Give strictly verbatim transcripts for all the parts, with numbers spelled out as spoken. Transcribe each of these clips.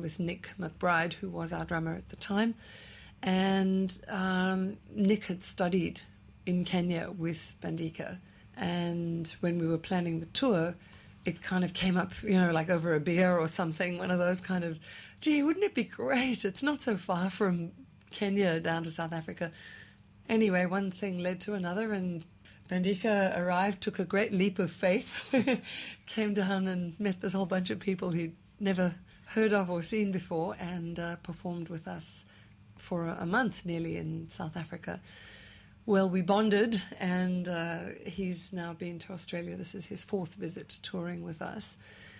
with Nick McBride, who was our drummer at the time. And um, Nick had studied in Kenya with Bandika. And when we were planning the tour, it kind of came up, you know, like over a beer or something, one of those kind of, gee, wouldn't it be great? It's not so far from Kenya down to South Africa. Anyway, one thing led to another, and Bandika arrived, took a great leap of faith, came down and met this whole bunch of people he'd never heard of or seen before, and uh, performed with us for a month nearly in South Africa. Well, we bonded, and uh, he's now been to Australia. This is his fourth visit touring with us.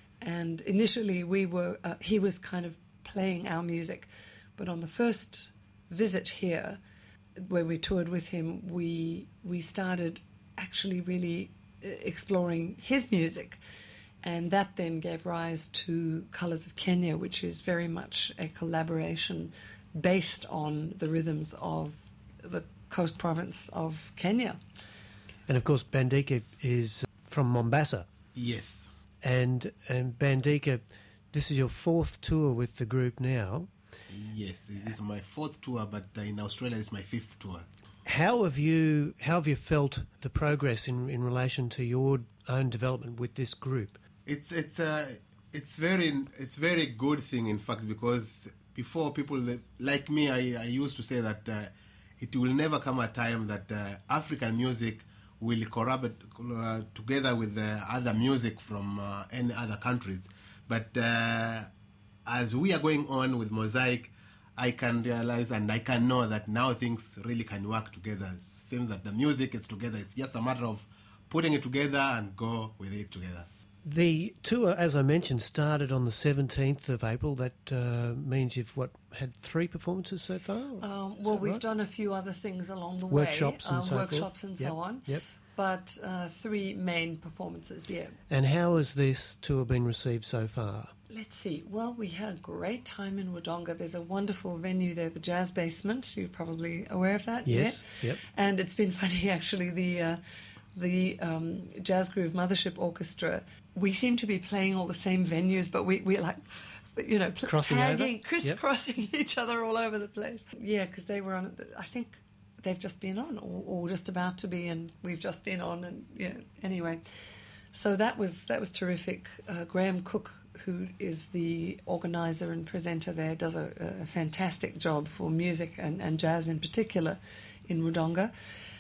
And initially we were, uh, he was kind of playing our music. But on the first visit here, when we toured with him, we we started actually really exploring his music. And that then gave rise to Colours of Kenya, which is very much a collaboration based on the rhythms of the coast province of Kenya. And of course Bandika is from Mombasa. Yes. And and Bandika, this is your fourth tour with the group now. Yes, it is my fourth tour, but uh, in Australia it's my fifth tour. How have you how have you felt the progress in, in relation to your own development with this group? It's it's uh, it's very it's very good thing, in fact, because before people that, like me, I, I used to say that uh, it will never come a time that uh, African music will collaborate uh, together with uh, other music from uh, any other countries. But uh, as we are going on with Mosaic, I can realize and I can know that now things really can work together. It seems that the music is together. It's just a matter of putting it together and go with it together. The tour, as I mentioned, started on the seventeenth of April. That uh, means you've, what, had three performances so far? Um, well, we've right? done a few other things along the workshops way. And uh, so workshops forth. and yep. so on. Yep. But uh, three main performances, yeah. And how has this tour been received so far? Let's see. Well, we had a great time in Wodonga. There's a wonderful venue there, the Jazz Basement. You're probably aware of that? Yes. Yeah? Yep. And it's been funny, actually, the... Uh, the um, Jazz Groove Mothership Orchestra, we seem to be playing all the same venues, but we, we're like, you know, pl- Crossing tagging, over? crisscrossing yep. each other all over the place. Yeah, because they were on, I think they've just been on, or, or just about to be, and we've just been on, and yeah, anyway. So that was that was terrific. Uh, Graham Cook, who is the organizer and presenter there, does a, a fantastic job for music and, and jazz in particular in Wodonga.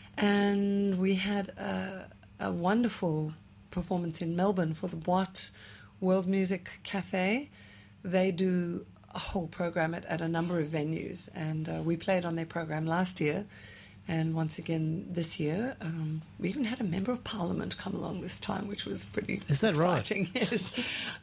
And we had a, a wonderful performance in Melbourne for the Boîte World Music Cafe. They do a whole program at, at a number of venues, and uh, we played on their program last year, and once again this year. Um, we even had a Member of Parliament come along this time, which was pretty Is that exciting. right? Yes.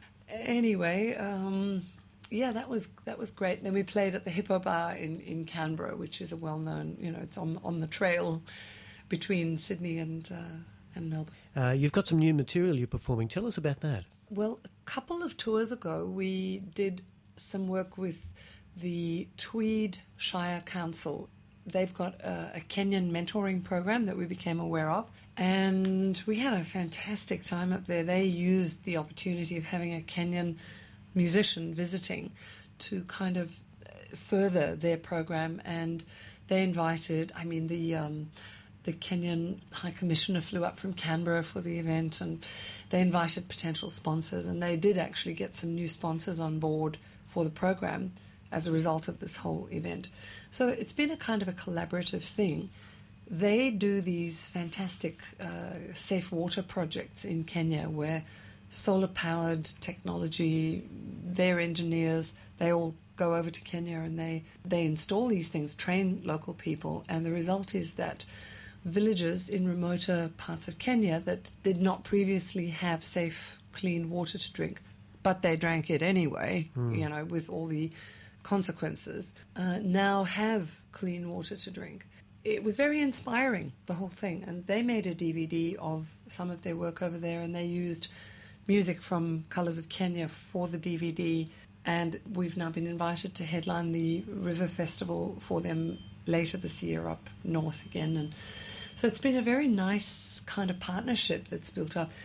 Anyway, um, yeah, that was that was great. Then we played at the Hippo Bar in, in Canberra, which is a well-known, you know, it's on on the trail between Sydney and uh, and Melbourne. Uh, you've got some new material you're performing. Tell us about that. Well, a couple of tours ago, we did some work with the Tweed Shire Council. They've got a, a Kenyan mentoring program that we became aware of, and we had a fantastic time up there. They used the opportunity of having a Kenyan musician visiting to kind of further their program, and they invited, I mean, the... Um, The Kenyan High Commissioner flew up from Canberra for the event, and they invited potential sponsors, and they did actually get some new sponsors on board for the program as a result of this whole event. So it's been a kind of a collaborative thing. They do these fantastic uh, safe water projects in Kenya where solar-powered technology, their engineers, they all go over to Kenya and they, they install these things, train local people, and the result is that villages in remoter parts of Kenya that did not previously have safe, clean water to drink, but they drank it anyway, mm. you know, with all the consequences, uh, now have clean water to drink. It was very inspiring, the whole thing, and they made a D V D of some of their work over there, and they used music from Colours of Kenya for the D V D, and we've now been invited to headline the River Festival for them later this year up north again. And so it's been a very nice kind of partnership that's built up.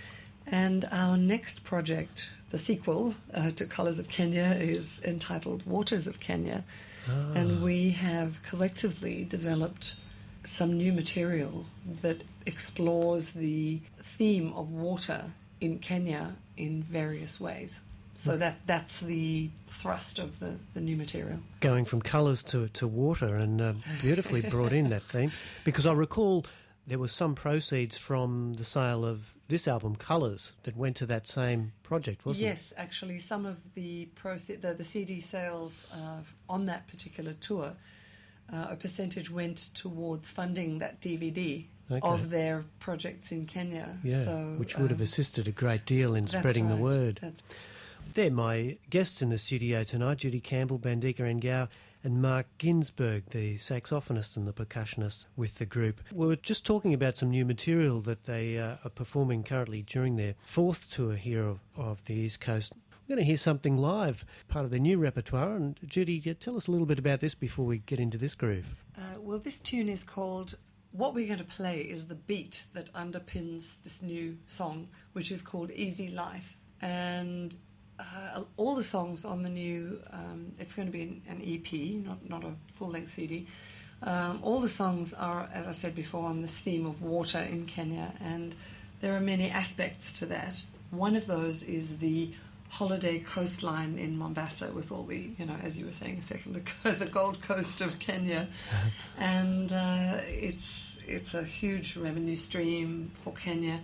And our next project, the sequel uh, to Colours of Kenya, is entitled Waters of Kenya. Ah. And we have collectively developed some new material that explores the theme of water in Kenya in various ways. So that that's the thrust of the, the new material. Going from colours to, to water, and uh, beautifully brought in that theme. Because I recall there was some proceeds from the sale of this album, Colours, that went to that same project, wasn't yes, it? Yes, actually some of the, proce- the, the C D sales uh, on that particular tour, uh, a percentage went towards funding that D V D. Okay. Of their projects in Kenya. Yeah, so, which would have um, assisted a great deal in spreading right. the word. That's They're my guests in the studio tonight, Judy Campbell, Bandika Ngao, and Mark Ginsberg, the saxophonist and the percussionist with the group. We were just talking about some new material that they uh, are performing currently during their fourth tour here of, of the East Coast. We're going to hear something live, part of their new repertoire. And Judy, tell us a little bit about this before we get into this groove. Uh, well, this tune is called... What we're going to play is the beat that underpins this new song, which is called Easy Life. And uh, all the songs on the new, um, it's going to be an, an E P, not, not a full-length C D. Um, all the songs are, as I said before, on this theme of water in Kenya, and there are many aspects to that. One of those is the holiday coastline in Mombasa with all the, you know, as you were saying a second ago, the Gold Coast of Kenya. And uh, it's it's a huge revenue stream for Kenya.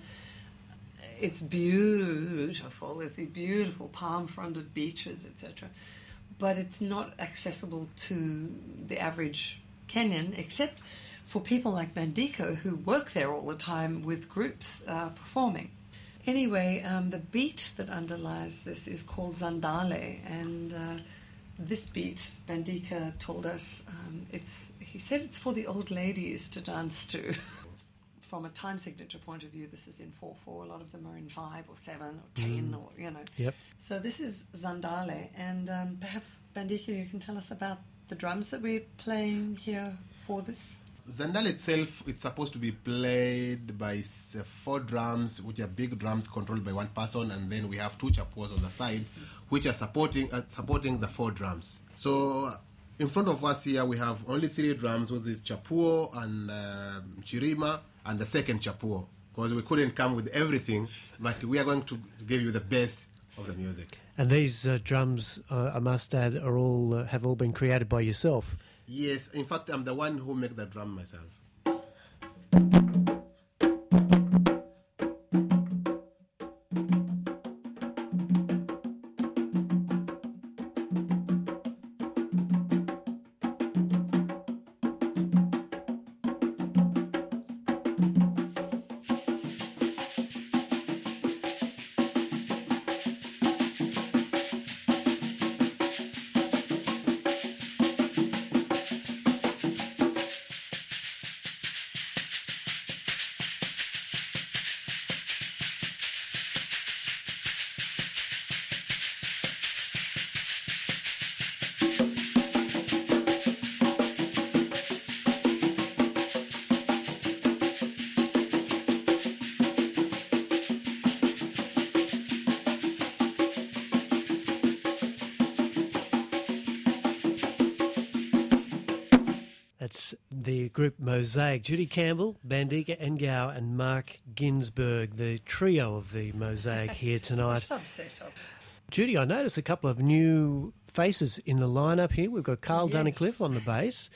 It's beautiful. There's the beautiful palm-fronted beaches, et cetera. But it's not accessible to the average Kenyan, except for people like Bandika who work there all the time with groups uh, performing. Anyway, um, the beat that underlies this is called Zandale, and uh, this beat, Bandika told us, um, it's. he said it's for the old ladies to dance to. From a time signature point of view, this is in four four. A lot of them are in five or seven or ten, mm. or, you know. Yep. So this is Zandale, and um, perhaps, Bandika, you can tell us about the drums that we're playing here for this. Zandale itself, it's supposed to be played by uh, four drums, which are big drums controlled by one person, and then we have two chapuos on the side, which are supporting uh, supporting the four drums. So in front of us here, we have only three drums with the chapuo and uh, chirima and the second chapuo, because we couldn't come with everything, but we are going to give you the best of the music. And these uh, drums, uh, I must add, are all uh, have all been created by yourself. Yes, in fact, I'm the one who make the drum myself. That's the group Mosaic. Judy Campbell, Bandika Ngao, and Mark Ginsberg, the trio of the Mosaic here tonight. A subset of. Judy, I noticed a couple of new faces in the lineup here. We've got Carl Yes. Dunnicliffe on the bass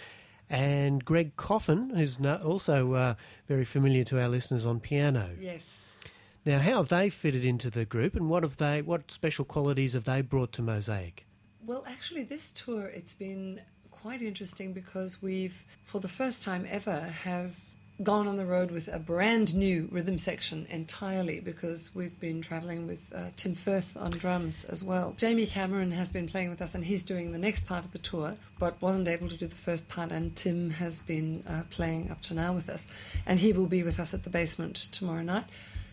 and Greg Coffin, who's no, also uh, very familiar to our listeners, on piano. Yes. Now, how have they fitted into the group, and what have they? What special qualities have they brought to Mosaic? Well, actually, this tour, it's been quite interesting because we've, for the first time ever, have gone on the road with a brand new rhythm section entirely, because we've been travelling with uh, Tim Firth on drums as well. Jamie Cameron has been playing with us, and he's doing the next part of the tour, but wasn't able to do the first part, and Tim has been uh, playing up to now with us, and he will be with us at the Basement tomorrow night.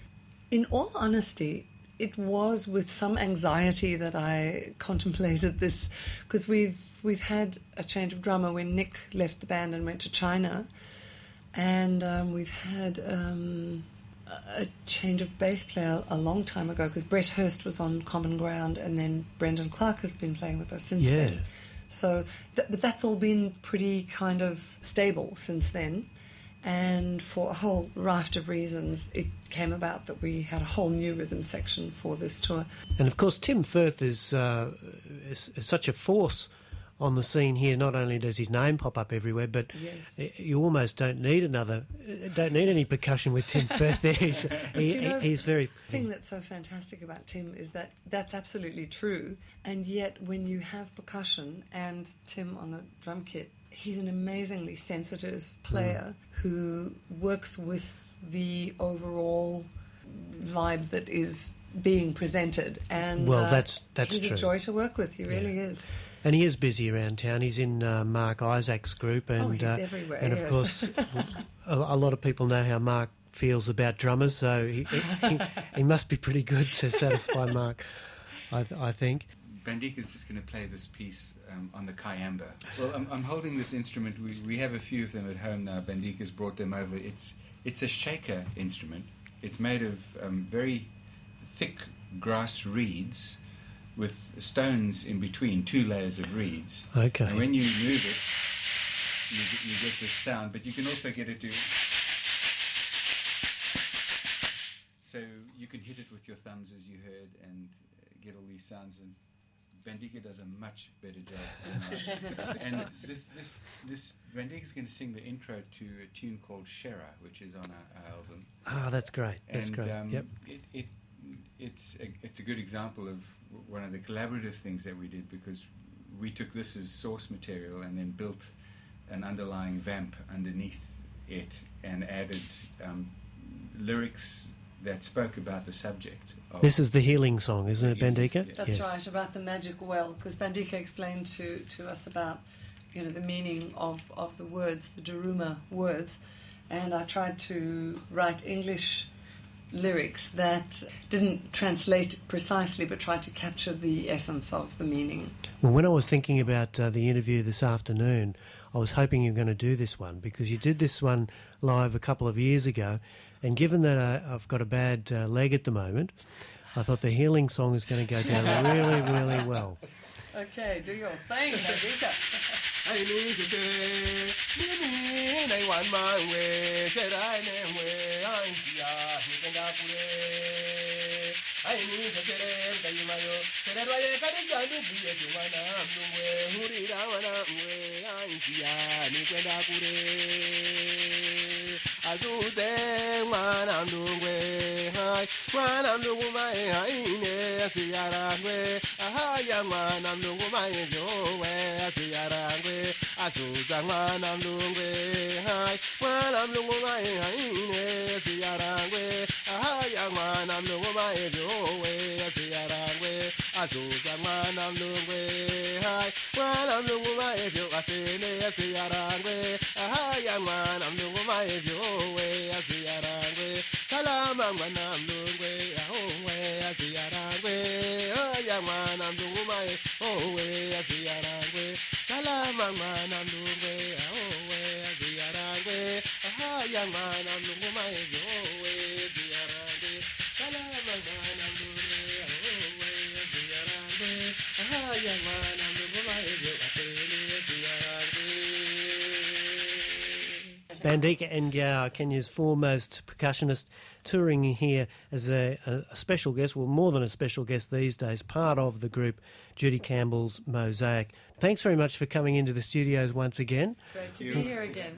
In all honesty, it was with some anxiety that I contemplated this, because we've we've had a change of drummer when Nick left the band and went to China, and um, we've had um, a change of bass player a long time ago, because Brett Hurst was on Common Ground, and then Brendan Clark has been playing with us since Yeah. then. So, th- but that's all been pretty kind of stable since then. And for a whole raft of reasons, it came about that we had a whole new rhythm section for this tour. And of course, Tim Firth is, uh, is, is such a force on the scene here. Not only does his name pop up everywhere, but Yes. you almost don't need another, don't need any percussion with Tim Firth there. He's, he, you know, he- he's very... The thing that's so fantastic about Tim is that that's absolutely true, and yet when you have percussion and Tim on the drum kit, he's an amazingly sensitive player Mm. who works with the overall vibe that is being presented, and Well, uh, that's- that's he's true. a joy to work with. He really is. And he is busy around town. He's in uh, Mark Isaac's group, and Oh, he's uh, everywhere, and of yes. course, a, a lot of people know how Mark feels about drummers, so he, he, he must be pretty good to satisfy Mark, I, th- I think. Bandika is just going to play this piece um, on the kayamba. Well, I'm, I'm holding this instrument. We, we have a few of them at home now. Bandika's brought them over. It's it's a shaker instrument. It's made of um, very thick grass reeds with stones in between, two layers of reeds. Okay. And when you move it, you get, you get this sound, but you can also get it to... So you can hit it with your thumbs, as you heard, and uh, get all these sounds. And Bandika does a much better job than I. And this, this, this Bandika's going to sing the intro to a tune called Shera, which is on our, our album. Ah, that's great. That's and, great. Um, Yep. it, it, it's a, it's a good example of one of the collaborative things that we did, because we took this as source material and then built an underlying vamp underneath it and added um, lyrics that spoke about the subject. Of This is the healing song, isn't it, Yes, Bandika? yes. That's right, about the magic well, because Bandika explained to, to us about, you know, the meaning of, of the words, the Daruma words, and I tried to write English lyrics that didn't translate precisely, but tried to capture the essence of the meaning. Well, when I was thinking about uh, the interview this afternoon, I was hoping you were going to do this one, because you did this one live a couple of years ago, and given that I, I've got a bad uh, leg at the moment, I thought the healing song is going to go down really, really well. Okay, do your thing, Bandika. I need to say, I want my way, said I way, I'm here, you can go I need to say, that you might say that I can't do it, you want to do it, who did I want to way, I'm here, you can go Azude, one I'm doing way, one I'm doing my high, see Arangwe, a young one I'm doing my way, see Arangwe, Azuda, one I'm doing way, one I'm doing my high, see Arangwe, a young one I'm doing my way, see Arangwe, Azuda, one I'm doing way, one I'm doing my way, see Arangwe, a young one I'm doing my way, see Arangwe, Salama, one I'm doing way, oh, way, see Arangwe, oh, young one I'm doing my oh, way, see Arangwe, Salama, one I'm doing way, oh, way, see Arangwe, ah, young man, I'm doing my oh, way, see Arangwe, Salama, one I'm doing way, oh, way, see Arangwe, ah, young man, I'm doing my see Arangwe. Bandika Ngao, Kenya's foremost percussionist, touring here as a, a, a special guest, well, more than a special guest these days, part of the group Judy Campbell's Mosaic. Thanks very much for coming into the studios once again. Great to be here again.